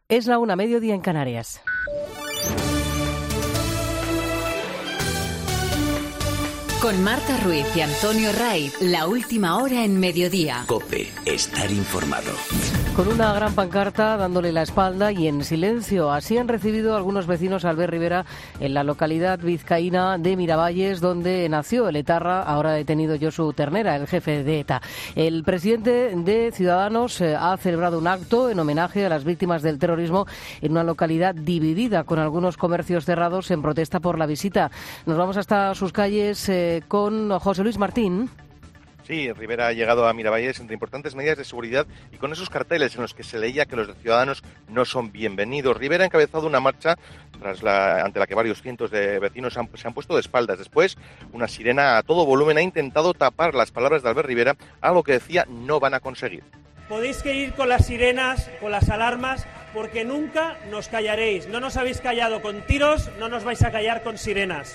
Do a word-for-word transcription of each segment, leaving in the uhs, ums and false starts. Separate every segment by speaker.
Speaker 1: Es la una, mediodía en Canarias.
Speaker 2: Con Marta Ruiz y Antonio Raiz, la última hora en mediodía.
Speaker 3: COPE, estar informado.
Speaker 1: Con una gran pancarta dándole la espalda y en silencio. Así han recibido algunos vecinos a Albert Rivera en la localidad vizcaína de Miravalles, donde nació el etarra, ahora detenido Josu Ternera, el jefe de ETA. El presidente de Ciudadanos eh, ha celebrado un acto en homenaje a las víctimas del terrorismo en una localidad dividida, con algunos comercios cerrados en protesta por la visita. Nos vamos hasta sus calles eh, con José Luis Martín.
Speaker 4: Sí, Rivera ha llegado a Miravalles entre importantes medidas de seguridad y con esos carteles en los que se leía que los ciudadanos no son bienvenidos. Rivera ha encabezado una marcha tras la, ante la que varios cientos de vecinos han, se han puesto de espaldas. Después, una sirena a todo volumen ha intentado tapar las palabras de Albert Rivera, algo que decía no van a conseguir.
Speaker 5: Podéis que ir con las sirenas, con las alarmas, porque nunca nos callaréis. No nos habéis callado con tiros, no nos vais a callar con sirenas.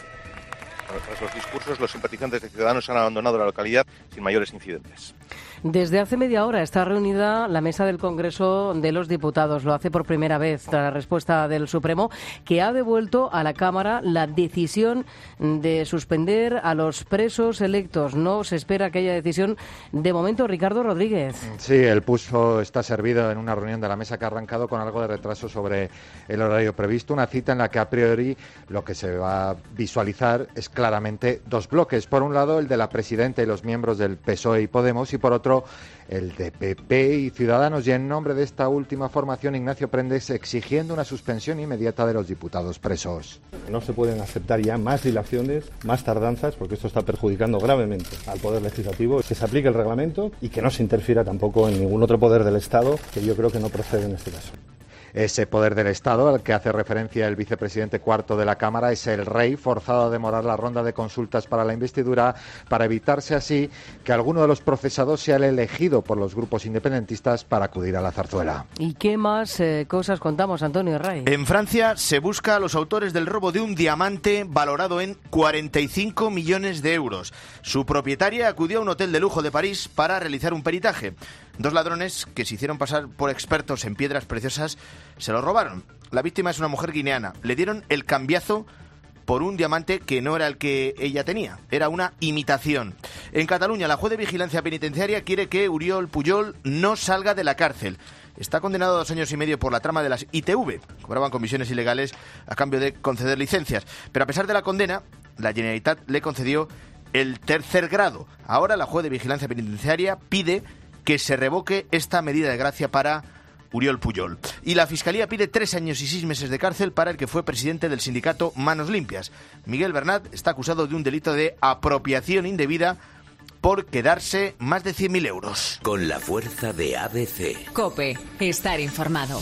Speaker 4: Tras los discursos, los simpatizantes de Ciudadanos han abandonado la localidad sin mayores incidentes.
Speaker 1: Desde hace media hora está reunida la mesa del Congreso de los Diputados. Lo hace por primera vez tras la respuesta del Supremo, que ha devuelto a la Cámara la decisión de suspender a los presos electos. No se espera que haya decisión de momento. Ricardo Rodríguez.
Speaker 6: Sí, el pulso está servido en una reunión de la mesa que ha arrancado con algo de retraso sobre el horario previsto. Una cita en la que a priori lo que se va a visualizar es claramente dos bloques. Por un lado, el de la presidenta y los miembros del P S O E y Podemos, y por otro, el de P P y Ciudadanos, y en nombre de esta última formación, Ignacio Prendes, exigiendo una suspensión inmediata de los diputados presos.
Speaker 7: No se pueden aceptar ya más dilaciones, más tardanzas, porque esto está perjudicando gravemente al Poder Legislativo, que se aplique el reglamento y que no se interfiera tampoco en ningún otro poder del Estado, que yo creo que no procede en este caso.
Speaker 6: Ese poder del Estado al que hace referencia el vicepresidente cuarto de la Cámara es el rey, forzado a demorar la ronda de consultas para la investidura, para evitarse así que alguno de los procesados sea el elegido por los grupos independentistas para acudir a la zarzuela.
Speaker 1: ¿Y qué más eh, cosas contamos, Antonio Rey?
Speaker 8: En Francia se busca a los autores del robo de un diamante valorado en cuarenta y cinco millones de euros. Su propietaria acudió a un hotel de lujo de París para realizar un peritaje. Dos ladrones que se hicieron pasar por expertos en piedras preciosas se lo robaron. La víctima es una mujer guineana. Le dieron el cambiazo por un diamante que no era el que ella tenía. Era una imitación. En Cataluña, la juez de vigilancia penitenciaria quiere que Oriol Pujol no salga de la cárcel. Está condenado a dos años y medio por la trama de las I T V. Cobraban comisiones ilegales a cambio de conceder licencias. Pero a pesar de la condena, la Generalitat le concedió el tercer grado. Ahora la juez de vigilancia penitenciaria pide que se revoque esta medida de gracia para Oriol Pujol. Y la Fiscalía pide tres años y seis meses de cárcel para el que fue presidente del sindicato Manos Limpias. Miguel Bernat está acusado de un delito de apropiación indebida por quedarse más de cien mil euros.
Speaker 3: Con la fuerza de A B C.
Speaker 2: COPE, estar informado.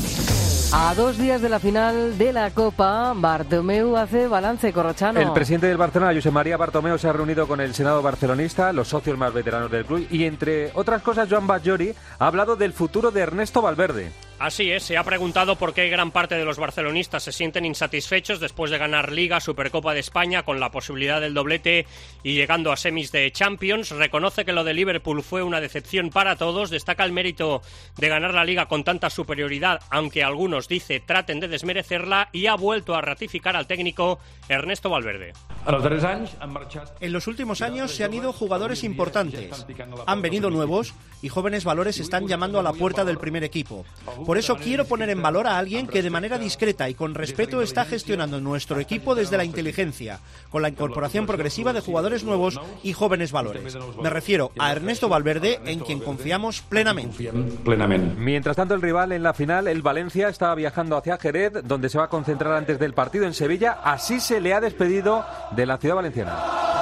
Speaker 1: A dos días de la final de la Copa, Bartomeu hace balance, Corrochano.
Speaker 9: El presidente del Barcelona, Josep María Bartomeu, se ha reunido con el Senado barcelonista, los socios más veteranos del club, y entre otras cosas, Joan Batllori ha hablado del futuro de Ernesto Valverde.
Speaker 10: Así es, se ha preguntado por qué gran parte de los barcelonistas se sienten insatisfechos después de ganar Liga, Supercopa de España, con la posibilidad del doblete y llegando a semis de Champions. Reconoce que lo de Liverpool fue una decepción para todos, destaca el mérito de ganar la Liga con tanta superioridad, aunque algunos, dice, traten de desmerecerla, y ha vuelto a ratificar al técnico Ernesto Valverde.
Speaker 11: En los últimos años se han ido jugadores importantes, han venido nuevos y jóvenes valores están llamando a la puerta del primer equipo. Por eso quiero poner en valor a alguien que de manera discreta y con respeto está gestionando nuestro equipo desde la inteligencia, con la incorporación progresiva de jugadores nuevos y jóvenes valores. Me refiero a Ernesto Valverde, en quien confiamos plenamente.
Speaker 9: Mientras tanto, el rival en la final, el Valencia, estaba viajando hacia Jerez, donde se va a concentrar antes del partido en Sevilla. Así se le ha despedido de la ciudad valenciana.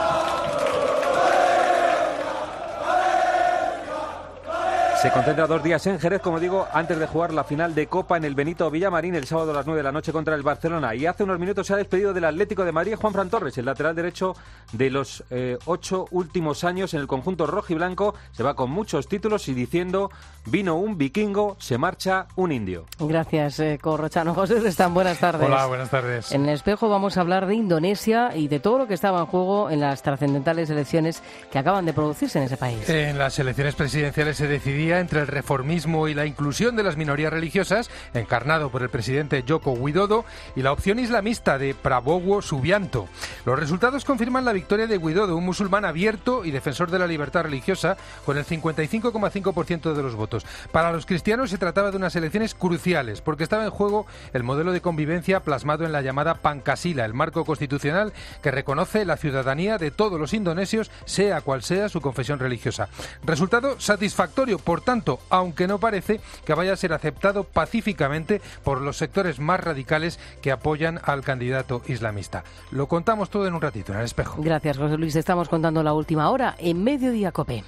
Speaker 9: Se concentra dos días en Jerez, como digo, antes de jugar la final de Copa en el Benito Villamarín el sábado a las nueve de la noche contra el Barcelona. Y hace unos minutos se ha despedido del Atlético de Madrid Juanfran Torres, el lateral derecho de los eh, ocho últimos años en el conjunto rojiblanco. Se va con muchos títulos y diciendo: vino un vikingo, se marcha un indio.
Speaker 1: Gracias, eh, Corrochano. José Restán, buenas tardes.
Speaker 12: Hola, buenas tardes.
Speaker 1: En el Espejo vamos a hablar de Indonesia y de todo lo que estaba en juego en las trascendentales elecciones que acaban de producirse en ese país.
Speaker 12: En las elecciones presidenciales se decidía media entre el reformismo y la inclusión de las minorías religiosas, encarnado por el presidente Joko Widodo, y la opción islamista de Prabowo Subianto. Los resultados confirman la victoria de Widodo, un musulmán abierto y defensor de la libertad religiosa, con el cincuenta y cinco coma cinco por ciento de los votos. Para los cristianos se trataba de unas elecciones cruciales, porque estaba en juego el modelo de convivencia plasmado en la llamada Pancasila, el marco constitucional que reconoce la ciudadanía de todos los indonesios, sea cual sea su confesión religiosa. Resultado satisfactorio, por tanto, aunque no parece que vaya a ser aceptado pacíficamente por los sectores más radicales que apoyan al candidato islamista. Lo contamos todo en un ratito, en El Espejo.
Speaker 1: Gracias, José Luis. Estamos contando la última hora en Mediodía COPE.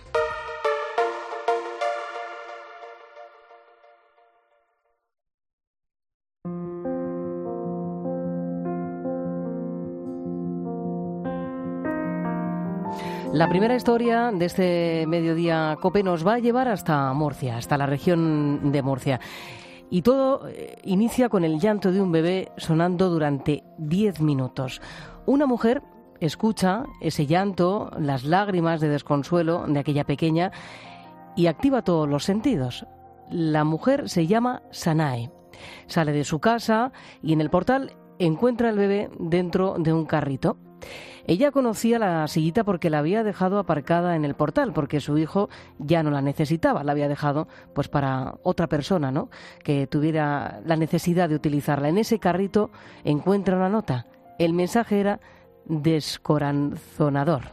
Speaker 1: La primera historia de este Mediodía COPE nos va a llevar hasta Murcia, hasta la región de Murcia. Y todo eh, inicia con el llanto de un bebé sonando durante diez minutos. Una mujer escucha ese llanto, las lágrimas de desconsuelo de aquella pequeña y activa todos los sentidos. La mujer se llama Sanae. Sale de su casa y en el portal encuentra al bebé dentro de un carrito. Ella conocía la sillita porque la había dejado aparcada en el portal, porque su hijo ya no la necesitaba, la había dejado pues para otra persona, ¿no?, que tuviera la necesidad de utilizarla. En ese carrito encuentra una nota. El mensaje era descorazonador.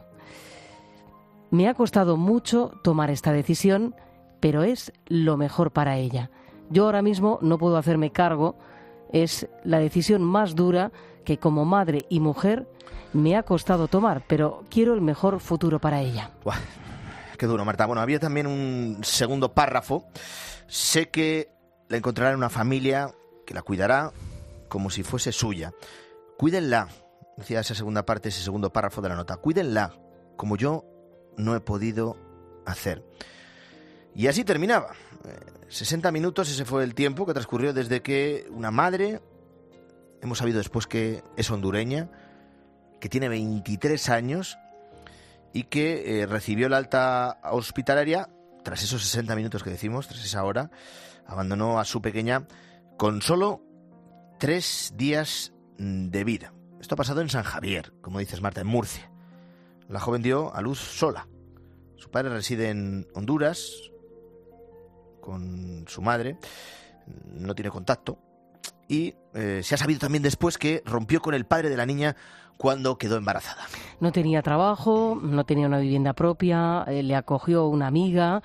Speaker 1: Me ha costado mucho tomar esta decisión, pero es lo mejor para ella. Yo ahora mismo no puedo hacerme cargo. Es la decisión más dura que como madre y mujer me ha costado tomar, pero quiero el mejor futuro para ella.
Speaker 8: Buah, qué duro, Marta. Bueno, había también un segundo párrafo. Sé que la encontrará en una familia que la cuidará como si fuese suya. Cuídenla, decía esa segunda parte, ese segundo párrafo de la nota. Cuídenla, como yo no he podido hacer. Y así terminaba. sesenta minutos, ese fue el tiempo que transcurrió desde que una madre, hemos sabido después que es hondureña, que tiene veintitrés años y que eh, recibió la alta hospitalaria tras esos sesenta minutos que decimos, tras esa hora, abandonó a su pequeña con solo tres días de vida. Esto ha pasado en San Javier, como dices, Marta, en Murcia. La joven dio a luz sola. Su padre reside en Honduras con su madre, no tiene contacto y eh, se ha sabido también después que rompió con el padre de la niña cuando quedó embarazada.
Speaker 1: No tenía trabajo, no tenía una vivienda propia, eh, le acogió una amiga.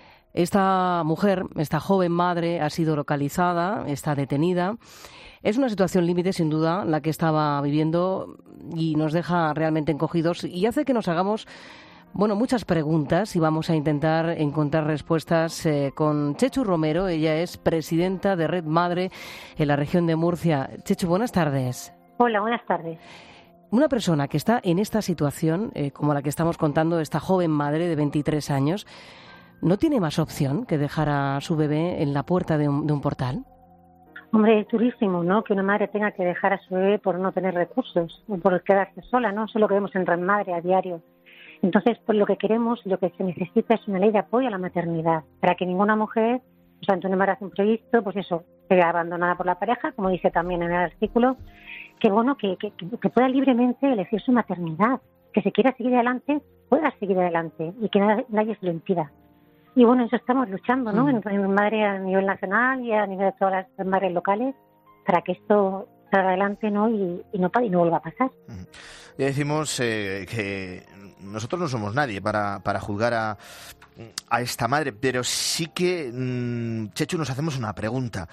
Speaker 1: Esta mujer, esta joven madre, ha sido localizada, está detenida. Es una situación límite, sin duda, la que estaba viviendo y nos deja realmente encogidos y hace que nos hagamos Bueno, muchas preguntas y vamos a intentar encontrar respuestas eh, con Chechu Romero. Ella es presidenta de Red Madre en la región de Murcia. Chechu, buenas tardes.
Speaker 13: Hola, buenas tardes.
Speaker 1: Una persona que está en esta situación, eh, como la que estamos contando, esta joven madre de veintitrés años, ¿no tiene más opción que dejar a su bebé en la puerta de un, de un portal?
Speaker 13: Hombre, es durísimo, ¿no?, que una madre tenga que dejar a su bebé por no tener recursos o por quedarse sola, ¿no? Eso es lo que vemos en Red Madre a diario. Entonces, pues lo que queremos, lo que se necesita es una ley de apoyo a la maternidad, para que ninguna mujer, o sea, ante un embarazo imprevisto, pues eso, sea abandonada por la pareja, como dice también en el artículo, que bueno, que, que, que pueda libremente elegir su maternidad, que si quiera seguir adelante, pueda seguir adelante y que nadie, nadie se lo impida. Y bueno, eso estamos luchando, ¿no?, mm. en, en Madre a nivel nacional y a nivel de todas las madres locales, para que esto salga adelante, ¿no?, y, y, no, y no vuelva a pasar.
Speaker 8: Mm. Ya decimos eh, que nosotros no somos nadie para, para juzgar a, a esta madre, pero sí que, mmm, Chechu, nos hacemos una pregunta.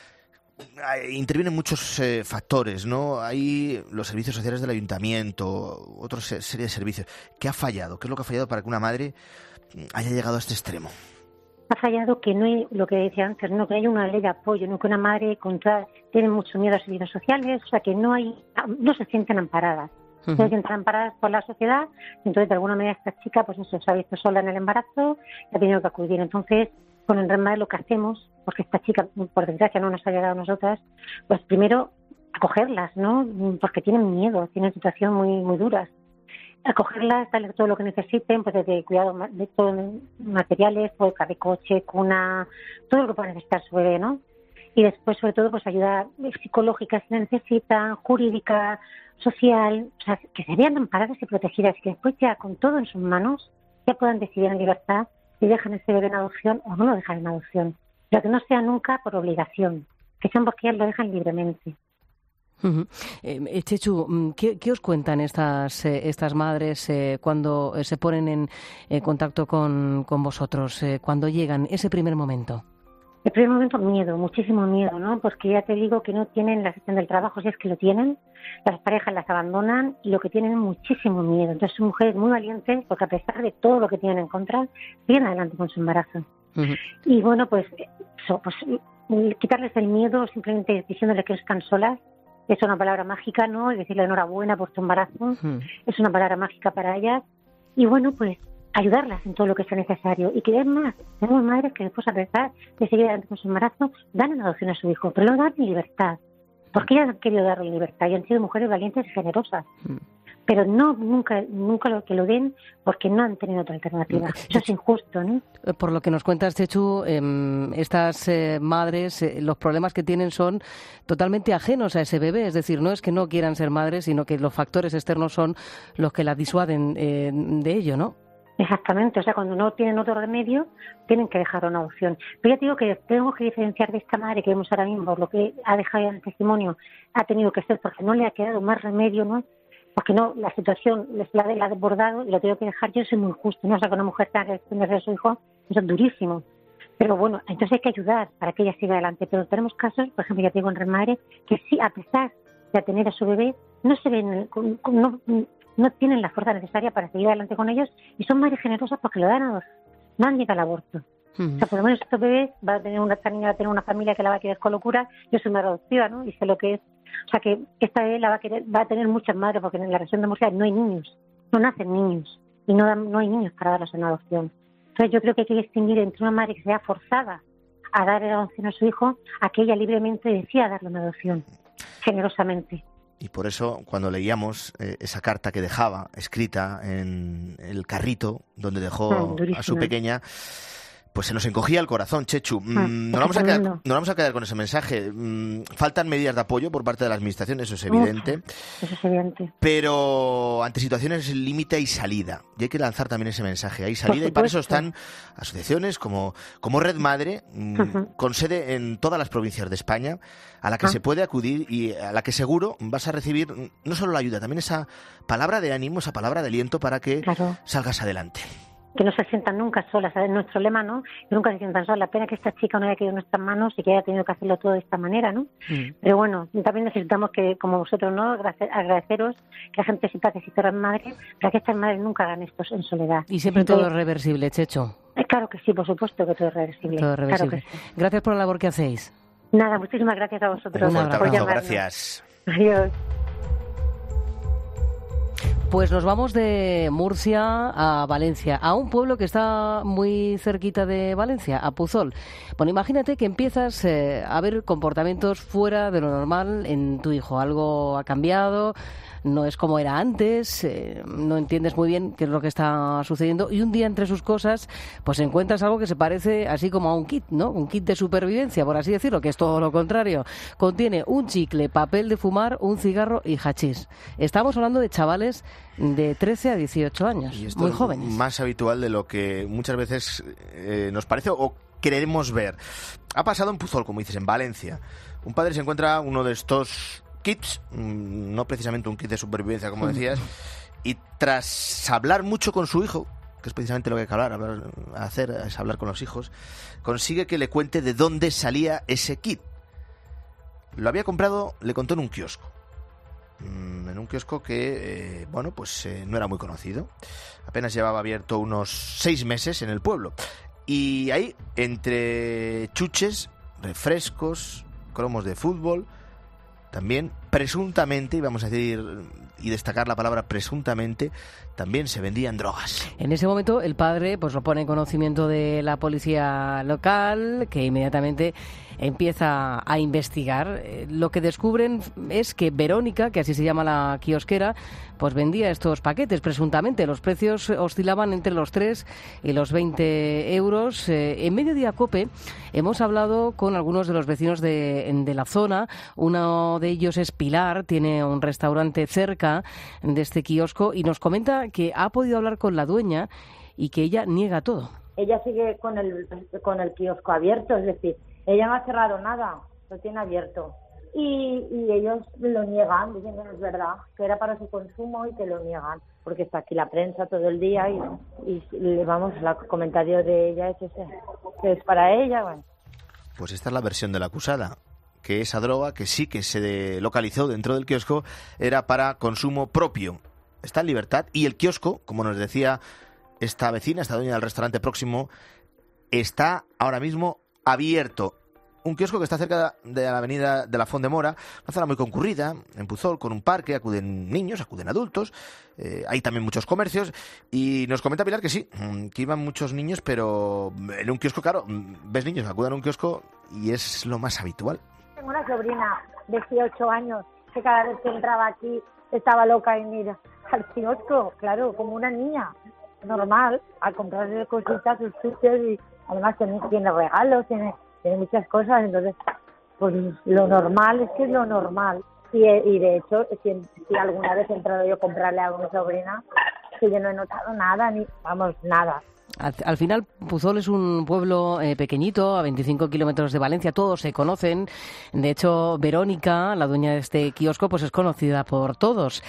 Speaker 8: Intervienen muchos eh, factores, ¿no? Hay los servicios sociales del ayuntamiento, otra serie de servicios. ¿Qué ha fallado? ¿Qué es lo que ha fallado para que una madre haya llegado a este extremo?
Speaker 13: Ha fallado que no hay, lo que decía antes, no que haya una ley de apoyo, no que una madre contra, tiene mucho miedo a los servicios sociales, o sea que no hay, no se sienten amparadas. Uh-huh. Se sienten amparadas por la sociedad, entonces de alguna manera esta chica pues eso, se ha visto sola en el embarazo y ha tenido que acudir. Entonces, con el Red Madre lo que hacemos, porque esta chica, por desgracia, no nos ha llegado a nosotras, pues primero acogerlas, ¿no?, porque tienen miedo, tienen situaciones muy muy duras. acogerlas, darles todo lo que necesiten, pues desde cuidado de todos materiales, pues de coche, cuna, todo lo que pueda necesitar su bebé, ¿no? Y después, sobre todo, pues ayuda psicológica si la necesitan, jurídica, social, o sea, que se vean amparadas y protegidas, y que después ya con todo en sus manos ya puedan decidir en libertad si dejan ese bebé en adopción o no lo dejan en adopción, pero que no sea nunca por obligación, que sean porque ellas lo dejan libremente.
Speaker 1: Uh-huh. Eh, Chechu, ¿qué, ¿qué os cuentan estas eh, estas madres eh, cuando eh, se ponen en eh, contacto con, con vosotros, eh, cuando llegan ese primer momento?
Speaker 13: El primer momento, miedo, muchísimo miedo, ¿no? Porque ya te digo que no tienen la gestión del trabajo, si es que lo tienen, las parejas las abandonan y lo que tienen es muchísimo miedo. Entonces son mujeres muy valientes porque a pesar de todo lo que tienen en contra, siguen adelante con su embarazo. Uh-huh. Y bueno, pues, eso, pues quitarles el miedo simplemente diciéndoles que no están solas, es una palabra mágica, ¿no? Y decirle enhorabuena por tu embarazo, uh-huh. es una palabra mágica para ellas. Y bueno, pues ayudarlas en todo lo que sea necesario. Y que es más, tenemos madres que después, a pesar de seguir adelante con su embarazo, dan en adopción a su hijo, pero lo dan en libertad. Porque ellas han querido darle libertad y han sido mujeres valientes y generosas. Uh-huh. Pero no nunca nunca lo que lo den porque no han tenido otra alternativa. Eso es injusto, ¿no?
Speaker 1: Por lo que nos cuentas, Chechu, eh, estas eh, madres, eh, los problemas que tienen son totalmente ajenos a ese bebé. Es decir, no es que no quieran ser madres, sino que los factores externos son los que las disuaden eh, de ello, ¿no?
Speaker 13: Exactamente, o sea, cuando no tienen otro remedio, tienen que dejar una opción. Pero ya te digo que tengo que diferenciar de esta madre que vemos ahora mismo, lo que ha dejado en el testimonio, ha tenido que ser porque no le ha quedado más remedio, ¿no? Porque no, la situación les la, la ha desbordado y lo tengo que dejar yo, soy muy justo, ¿no? O sea, que una mujer tenga que desprenderse de su hijo, eso es durísimo. Pero bueno, entonces hay que ayudar para que ella siga adelante. Pero tenemos casos, por ejemplo, ya te digo en Red Madre, que sí, a pesar de tener a su bebé, no se ven, no, no tienen la fuerza necesaria para seguir adelante con ellos y son madres generosas porque lo dan a dos, no han llegado al aborto. Uh-huh. O sea, por lo menos estos bebés va a tener una, esta niña va a tener una familia que la va a querer con locura. Yo soy madre adoptiva, ¿no? Y sé lo que es. O sea, que esta bebé la va a querer, va a tener muchas madres porque en la región de Murcia no hay niños, no nacen niños y no, dan, no hay niños para darlos en adopción. Entonces yo creo que hay que distinguir entre una madre que sea forzada a dar en adopción a su hijo a que ella libremente decida darle en adopción, generosamente.
Speaker 8: Y por eso, cuando leíamos eh, esa carta que dejaba escrita en el carrito donde dejó no, a su pequeña, pues se nos encogía el corazón, Chechu.
Speaker 13: Ah,
Speaker 8: mm, no, vamos a quedar, no vamos a quedar con ese mensaje. Mm, faltan medidas de apoyo por parte de la Administración, eso es evidente.
Speaker 13: Uf, eso es evidente.
Speaker 8: Pero ante situaciones límite hay salida. Y hay que lanzar también ese mensaje. Hay salida y para eso están asociaciones como, como Red Madre, mm, uh-huh. con sede en todas las provincias de España, a la que ah. se puede acudir y a la que seguro vas a recibir no solo la ayuda, también esa palabra de ánimo, esa palabra de aliento para que claro. salgas adelante.
Speaker 13: Que no se sientan nunca solas, ¿sabes? Nuestro lema, ¿no? Que nunca se sientan solas. La pena que esta chica no haya quedado en nuestras manos y que haya tenido que hacerlo todo de esta manera, ¿no? Mm. Pero bueno, también necesitamos que, como vosotros, ¿no? Agradeceros que la gente sepa que existe Red Madre, para que estas madres nunca hagan esto en soledad.
Speaker 1: Y siempre Entonces, todo es reversible, Chechu.
Speaker 13: Eh, claro que sí, por supuesto que todo es reversible.
Speaker 1: Todo es reversible. Claro que sí. Gracias por la labor que hacéis.
Speaker 13: Nada, muchísimas gracias a vosotros.
Speaker 8: Un abrazo, gracias.
Speaker 13: Adiós.
Speaker 1: Pues nos vamos de Murcia a Valencia, a un pueblo que está muy cerquita de Valencia, a Puzol. Bueno, imagínate que empiezas eh, a ver comportamientos fuera de lo normal en tu hijo. Algo ha cambiado, no es como era antes, eh, no entiendes muy bien qué es lo que está sucediendo y un día entre sus cosas pues encuentras algo que se parece así como a un kit, ¿no? Un kit de supervivencia, por así decirlo, que es todo lo contrario. Contiene un chicle, papel de fumar, un cigarro y hachís. Estamos hablando de chavales de trece a dieciocho años,
Speaker 8: y esto
Speaker 1: muy jóvenes.
Speaker 8: Es más habitual de lo que muchas veces eh, nos parece o queremos ver. Ha pasado en Puzol, como dices, en Valencia. Un padre se encuentra uno de estos kits, no precisamente un kit de supervivencia, como decías, y tras hablar mucho con su hijo, que es precisamente lo que hay que hablar, hablar, hacer, es hablar con los hijos, consigue que le cuente de dónde salía ese kit. Lo había comprado, le contó en un kiosco. En un kiosco que, eh, bueno, pues eh, no era muy conocido. Apenas llevaba abierto unos seis meses en el pueblo. Y ahí, entre chuches, refrescos, cromos de fútbol, también presuntamente, y vamos a decir y destacar la palabra presuntamente, también se vendían drogas.
Speaker 1: En ese momento el padre pues lo pone en conocimiento de la policía local, que inmediatamente empieza a investigar. Lo que descubren es que Verónica, que así se llama la kiosquera, pues vendía estos paquetes presuntamente. Los precios oscilaban entre los tres y los veinte euros. Eh, en Mediodía COPE hemos hablado con algunos de los vecinos de, de la zona. Uno de ellos es Pilar, tiene un restaurante cerca de este kiosco y nos comenta que ha podido hablar con la dueña y que ella niega todo.
Speaker 14: Ella sigue con el, con el kiosco abierto, es decir, ella no ha cerrado nada, lo tiene abierto. Y, y ellos lo niegan, dicen que no es verdad, que era para su consumo y que lo niegan, porque está aquí la prensa todo el día y, y vamos, el comentario de ella es ese, que es para ella. Bueno.
Speaker 8: Pues esta es la versión de la acusada, que esa droga, que sí que se localizó dentro del kiosco, era para consumo propio. Está en libertad y el kiosco, como nos decía esta vecina, esta dueña del restaurante próximo, está ahora mismo abierto. Un kiosco que está cerca de la avenida de la Font de Mora, una zona muy concurrida, en Puzol, con un parque, acuden niños, acuden adultos, eh, hay también muchos comercios, y nos comenta Pilar que sí, que iban muchos niños, pero en un kiosco, claro, ves niños que acuden a un kiosco y es lo más habitual.
Speaker 14: Tengo una sobrina de dieciocho años que cada vez que entraba aquí estaba loca en ir al kiosco, claro, como una niña normal, a comprarle cositas, sus chuches, y además tiene, tiene regalos, tiene... tiene muchas cosas, entonces pues lo normal es que es lo normal y, y de hecho si, si alguna vez he entrado yo a comprarle algo a mi sobrina, que yo no he notado nada, ni vamos, nada.
Speaker 1: Al, al final, Puzol es un pueblo eh, pequeñito, a veinticinco kilómetros de Valencia, todos se conocen. De hecho, Verónica, la dueña de este kiosco, pues es conocida por todos.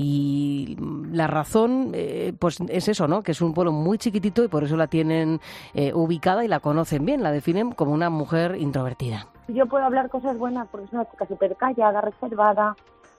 Speaker 1: Y la razón, eh, pues es eso, ¿no? Que es un pueblo muy chiquitito y por eso la tienen eh, ubicada y la conocen bien. La definen como una mujer introvertida.
Speaker 14: Yo puedo hablar cosas buenas porque es una chica súper callada, reservada,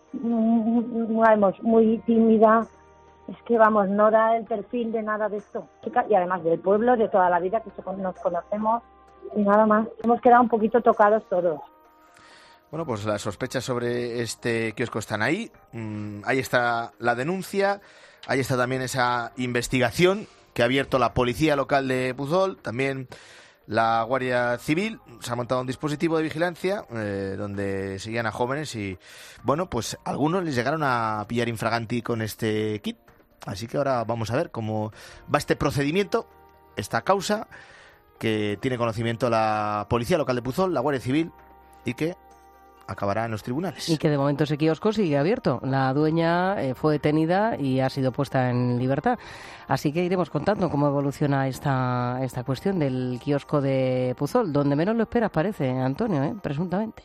Speaker 14: muy, muy tímida. Es que, vamos, no da el perfil de nada de esto. Y además del pueblo, de toda la vida que nos conocemos y nada más. Hemos quedado un poquito tocados todos.
Speaker 8: Bueno, pues las sospechas sobre este kiosco están ahí. Mm, ahí está la denuncia. Ahí está también esa investigación que ha abierto la policía local de Puzol. También la Guardia Civil. Se ha montado un dispositivo de vigilancia eh, donde seguían a jóvenes y, bueno, pues algunos les llegaron a pillar infraganti con este kit. Así que ahora vamos a ver cómo va este procedimiento, esta causa, que tiene conocimiento la Policía Local de Puzol, la Guardia Civil, y que acabará en los tribunales.
Speaker 1: Y que de momento ese kiosco sigue abierto. La dueña eh, fue detenida y ha sido puesta en libertad. Así que iremos contando cómo evoluciona esta, esta cuestión del kiosco de Puzol, donde menos lo esperas, parece, Antonio, ¿eh? Presuntamente.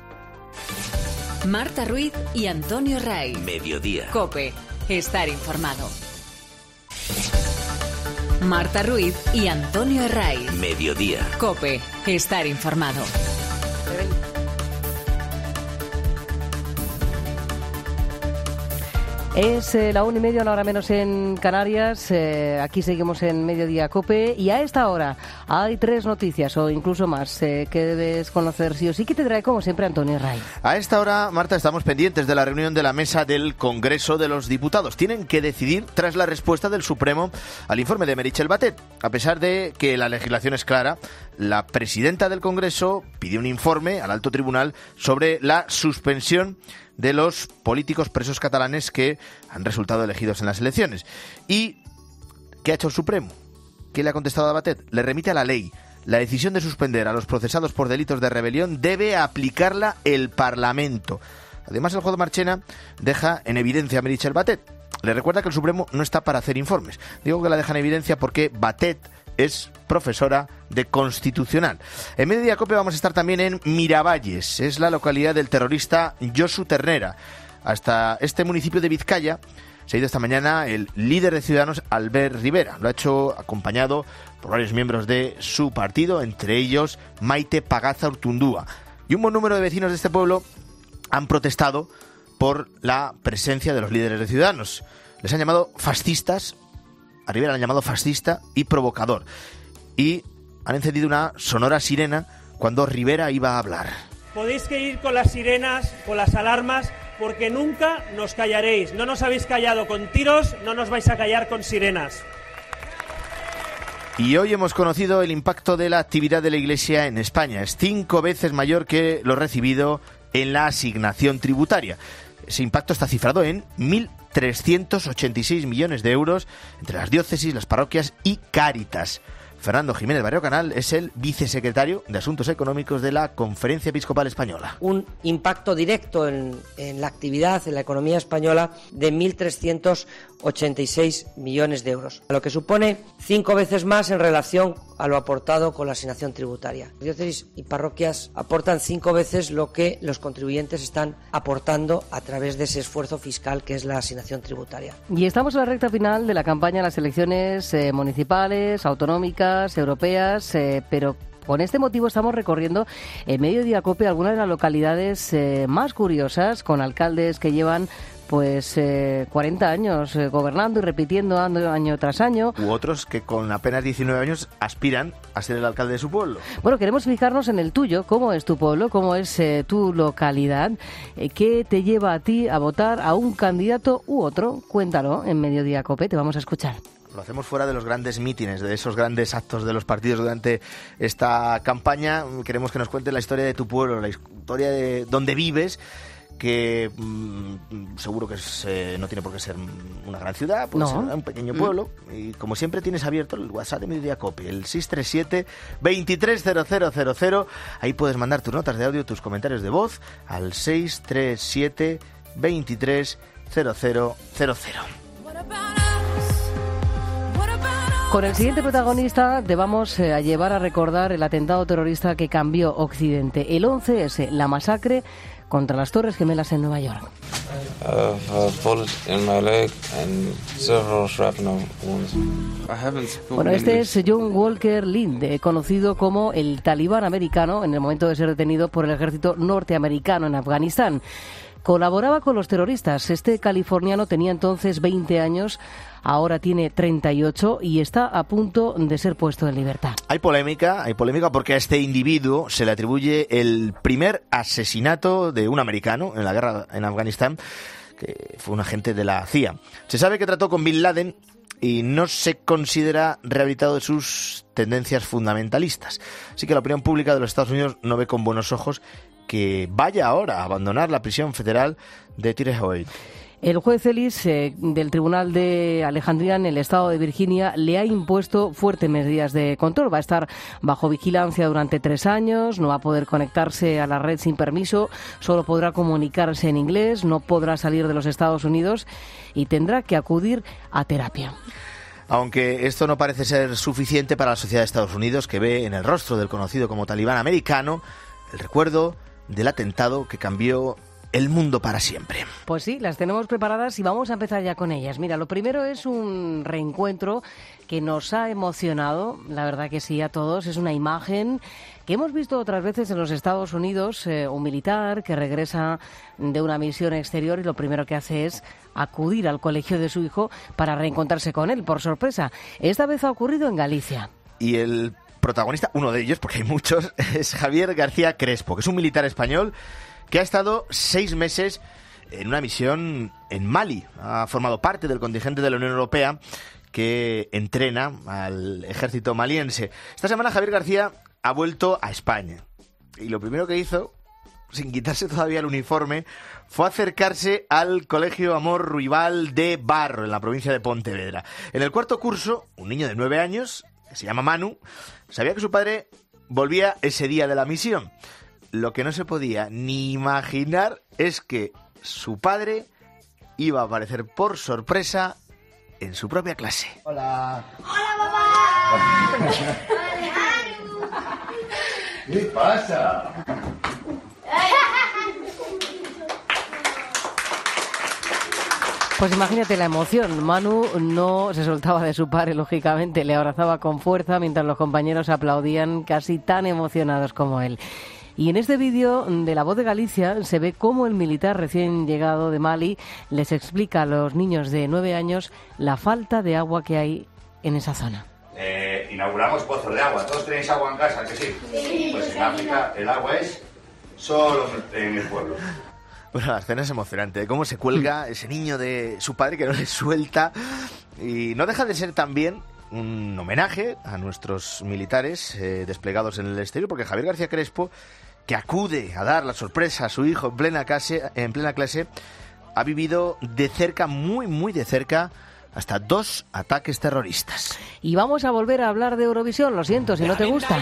Speaker 2: Marta Ruiz y Antonio Ray.
Speaker 3: Mediodía.
Speaker 2: COPE. Estar informado. Marta Ruiz y Antonio Ray.
Speaker 3: Mediodía.
Speaker 2: COPE. Estar informado.
Speaker 1: Es eh, la una y media, una hora menos en Canarias. Eh, aquí seguimos en Mediodía COPE y a esta hora hay tres noticias o incluso más eh, que debes conocer sí o sí, que te trae como siempre Antonio Ray.
Speaker 8: A esta hora, Marta, estamos pendientes de la reunión de la mesa del Congreso de los Diputados. Tienen que decidir tras la respuesta del Supremo al informe de Meritxell Batet. A pesar de que la legislación es clara, la presidenta del Congreso pidió un informe al alto tribunal sobre la suspensión de los políticos presos catalanes que han resultado elegidos en las elecciones. ¿Y qué ha hecho el Supremo? ¿Qué le ha contestado a Batet? Le remite a la ley. La decisión de suspender a los procesados por delitos de rebelión debe aplicarla el Parlamento. Además, el juez Marchena deja en evidencia a Meritxell Batet. Le recuerda que el Supremo no está para hacer informes. Digo que la deja en evidencia porque Batet es profesora de Constitucional. En Mediodía COPE vamos a estar también en Miravalles. Es la localidad del terrorista Josu Ternera. Hasta este municipio de Vizcaya se ha ido esta mañana el líder de Ciudadanos, Albert Rivera. Lo ha hecho acompañado por varios miembros de su partido, entre ellos Maite Pagaza Urtundúa. Y un buen número de vecinos de este pueblo han protestado por la presencia de los líderes de Ciudadanos. Les han llamado fascistas. A Rivera le han llamado fascista y provocador. Y han encendido una sonora sirena cuando Rivera iba a hablar.
Speaker 5: Podéis que ir con las sirenas, con las alarmas, porque nunca nos callaréis. No nos habéis callado con tiros, no nos vais a callar con sirenas.
Speaker 8: Y hoy hemos conocido el impacto de la actividad de la Iglesia en España. Es cinco veces mayor que lo recibido en la asignación tributaria. Ese impacto está cifrado en mil trescientos ochenta y seis millones de euros entre las diócesis, las parroquias y Cáritas. Fernando Jiménez Barrio Canal es el vicesecretario de Asuntos Económicos de la Conferencia Episcopal Española.
Speaker 15: Un impacto directo en, en la actividad, en la economía española, de mil trescientos ochenta y seis millones de euros, lo que supone cinco veces más en relación a lo aportado con la asignación tributaria. Diócesis y parroquias aportan cinco veces lo que los contribuyentes están aportando a través de ese esfuerzo fiscal que es la asignación tributaria.
Speaker 1: Y estamos en la recta final de la campaña de las elecciones eh, municipales, autonómicas, europeas, eh, pero con este motivo estamos recorriendo en Mediodía Cope algunas de las localidades eh, más curiosas, con alcaldes que llevan pues eh, cuarenta años eh, gobernando y repitiendo año, año tras año.
Speaker 8: U otros que con apenas diecinueve años aspiran a ser el alcalde de su pueblo.
Speaker 1: Bueno, queremos fijarnos en el tuyo. ¿Cómo es tu pueblo? ¿Cómo es eh, tu localidad? Eh, ¿Qué te lleva a ti a votar a un candidato u otro? Cuéntalo en Mediodía Cope, te vamos a escuchar.
Speaker 8: Lo hacemos fuera de los grandes mítines, de esos grandes actos de los partidos durante esta campaña. Queremos que nos cuentes la historia de tu pueblo, la historia de dónde vives, que mmm, seguro que es, eh, no tiene por qué ser una gran ciudad, puede
Speaker 1: no.
Speaker 8: ser un pequeño pueblo. Mm. Y como siempre tienes abierto el WhatsApp de Mediodía Cope, el seis tres siete, veintitrés cero cero cero cero. Ahí puedes mandar tus notas de audio, tus comentarios de voz al seis tres siete, veintitrés cero cero cero cero.
Speaker 1: Con el siguiente protagonista te vamos a llevar a recordar el atentado terrorista que cambió Occidente, el once ese, la masacre contra las Torres Gemelas en Nueva York. Bueno, este es John Walker Lindh, conocido como el talibán americano en el momento de ser detenido por el ejército norteamericano en Afganistán. Colaboraba con los terroristas. Este californiano tenía entonces veinte años, ahora tiene treinta y ocho y está a punto de ser puesto en libertad.
Speaker 8: Hay polémica, hay polémica porque a este individuo se le atribuye el primer asesinato de un americano en la guerra en Afganistán, que fue un agente de la C I A. Se sabe que trató con Bin Laden y no se considera rehabilitado de sus tendencias fundamentalistas. Así que la opinión pública de los Estados Unidos no ve con buenos ojos que vaya ahora a abandonar la prisión federal de Tyre Hoyt.
Speaker 1: El juez Ellis eh, del Tribunal de Alejandría en el estado de Virginia le ha impuesto fuertes medidas de control. Va a estar bajo vigilancia durante tres años, no va a poder conectarse a la red sin permiso, solo podrá comunicarse en inglés, no podrá salir de los Estados Unidos y tendrá que acudir a terapia.
Speaker 8: Aunque esto no parece ser suficiente para la sociedad de Estados Unidos, que ve en el rostro del conocido como talibán americano el recuerdo del atentado que cambió el mundo para siempre.
Speaker 1: Pues sí, las tenemos preparadas y vamos a empezar ya con ellas. Mira, lo primero es un reencuentro que nos ha emocionado, la verdad que sí, a todos. Es una imagen que hemos visto otras veces en los Estados Unidos, eh, un militar que regresa de una misión exterior y lo primero que hace es acudir al colegio de su hijo para reencontrarse con él, por sorpresa. Esta vez ha ocurrido en Galicia.
Speaker 8: Y el protagonista, uno de ellos, porque hay muchos, es Javier García Crespo, que es un militar español que ha estado seis meses en una misión en Mali. Ha formado parte del contingente de la Unión Europea que entrena al ejército maliense. Esta semana Javier García ha vuelto a España. Y lo primero que hizo, sin quitarse todavía el uniforme, fue acercarse al Colegio Amor Ruibal de Barro, en la provincia de Pontevedra. En el cuarto curso, un niño de nueve años, que se llama Manu, sabía que su padre volvía ese día de la misión. Lo que no se podía ni imaginar es que su padre iba a aparecer por sorpresa en su propia clase.
Speaker 16: Hola. Hola, papá. ¿Qué pasa?
Speaker 1: Pues imagínate la emoción. Manu no se soltaba de su padre, lógicamente. Le abrazaba con fuerza mientras los compañeros aplaudían casi tan emocionados como él. Y en este vídeo de La Voz de Galicia se ve cómo el militar recién llegado de Mali les explica a los niños de nueve años la falta de agua que hay en esa zona.
Speaker 17: Eh, inauguramos pozos de agua. ¿Todos tenéis agua en casa? ¿Que sí? Sí. Pues en África el agua es solo en el pueblo.
Speaker 8: Bueno, la escena es emocionante, de cómo se cuelga ese niño de su padre que no le suelta, y no deja de ser también un homenaje a nuestros militares eh, desplegados en el exterior, porque Javier García Crespo, que acude a dar la sorpresa a su hijo en plena clase, en plena clase, ha vivido de cerca, muy, muy de cerca, hasta dos ataques terroristas.
Speaker 1: Y vamos a volver a hablar de Eurovisión, lo siento si no te gusta.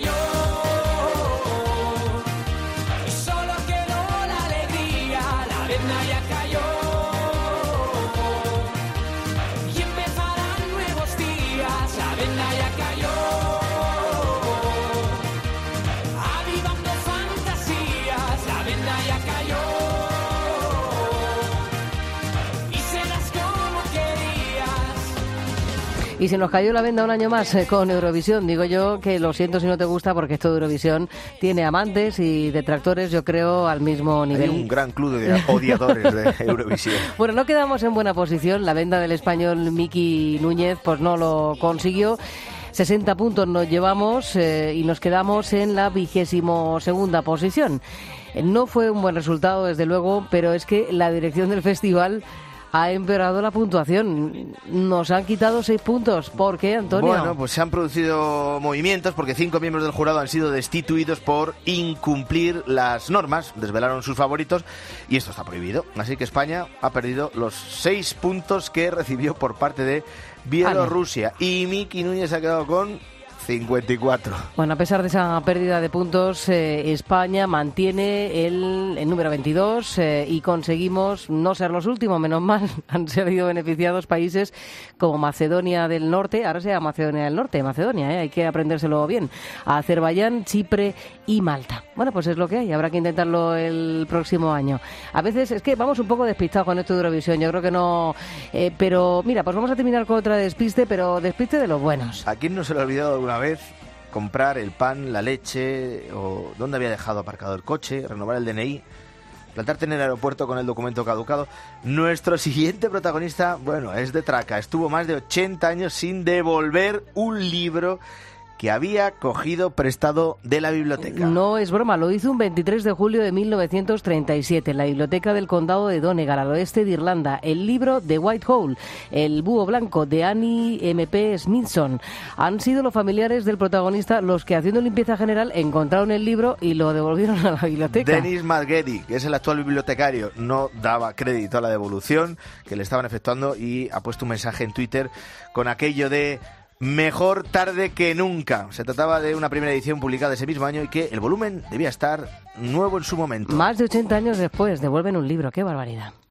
Speaker 1: Y se nos cayó la venda un año más eh, con Eurovisión. Digo yo que lo siento si no te gusta, porque esto de Eurovisión tiene amantes y detractores, yo creo, al mismo nivel.
Speaker 8: Hay un gran club de odiadores de Eurovisión.
Speaker 1: Bueno, no quedamos en buena posición. La venda del español Miki Núñez pues no lo consiguió. sesenta puntos nos llevamos eh, y nos quedamos en la vigésimo segunda posición. No fue un buen resultado, desde luego, pero es que la dirección del festival ha empeorado la puntuación. Nos han quitado seis puntos. ¿Por qué, Antonio?
Speaker 8: Bueno, pues se han producido movimientos porque cinco miembros del jurado han sido destituidos por incumplir las normas. Desvelaron sus favoritos y esto está prohibido. Así que España ha perdido los seis puntos que recibió por parte de Bielorrusia. Y Miki Núñez ha quedado con cincuenta y cuatro.
Speaker 1: Bueno, a pesar de esa pérdida de puntos, eh, España mantiene el, el número veintidós eh, y conseguimos no ser los últimos, menos mal. Han salido beneficiados países como Macedonia del Norte, ahora se llama Macedonia del Norte, Macedonia, eh, hay que aprendérselo bien, Azerbaiyán, Chipre y Malta. Bueno, pues es lo que hay, habrá que intentarlo el próximo año. A veces es que vamos un poco despistados con esto de Eurovisión, yo creo que no, eh, pero mira, pues vamos a terminar con otra despiste, pero despiste de los buenos.
Speaker 8: ¿A quién no se le ha olvidado alguna vez comprar el pan, la leche, o dónde había dejado aparcado el coche, renovar el D N I, plantarte en el aeropuerto con el documento caducado? Nuestro siguiente protagonista, bueno, es de traca. Estuvo más de ochenta años sin devolver un libro que había cogido prestado de la biblioteca.
Speaker 1: No es broma, lo hizo un veintitrés de julio de mil novecientos treinta y siete en la biblioteca del condado de Donegal, al oeste de Irlanda. El libro The White Hole, El búho blanco, de Annie M P Smithson. Han sido los familiares del protagonista los que, haciendo limpieza general, encontraron el libro y lo devolvieron a la biblioteca.
Speaker 8: Dennis Margetti, que es el actual bibliotecario, no daba crédito a la devolución que le estaban efectuando y ha puesto un mensaje en Twitter con aquello de mejor tarde que nunca. Se trataba de una primera edición publicada ese mismo año y que el volumen debía estar nuevo en su momento.
Speaker 1: Más de ochenta años después devuelven un libro, qué barbaridad.